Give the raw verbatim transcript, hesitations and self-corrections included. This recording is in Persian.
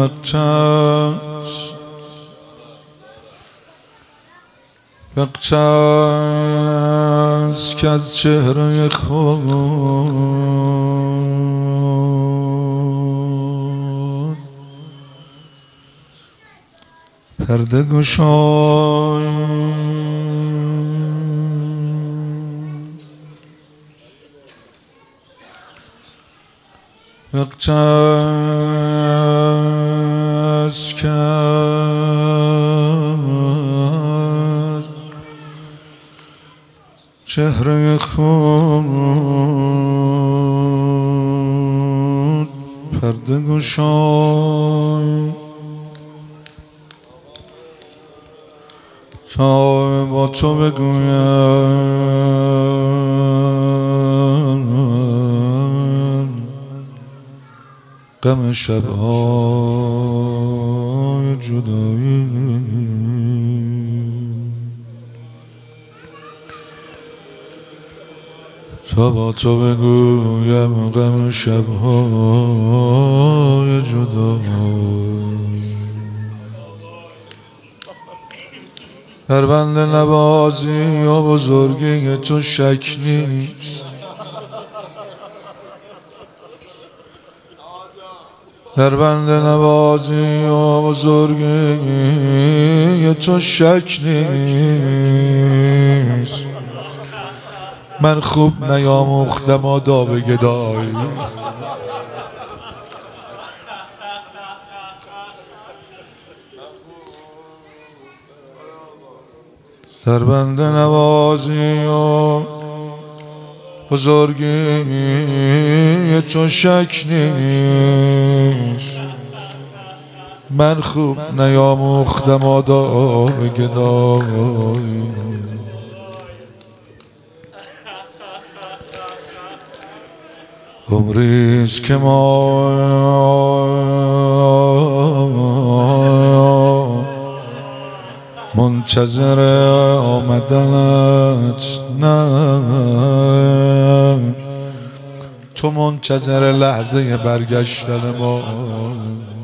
وقتست وقتست که از چهره خود پرده گشای وقتست که چهره خود پرده گشای تا با تو بگویم غم شب‌های جدایی تا با تو بگویم غم شب‌های جدایی در بنده نوازی و بزرگی تو شک نیست در بنده نوازی و بزرگی تو شک نیست من خوب نیاموختم آداب گدایی در بنده نوازی و بزرگی تو شک نیست من خوب نیاموختم آداب گدایی عمریست که ما منتظر آمدنت نه تو منتظر لحظه برگشتن ما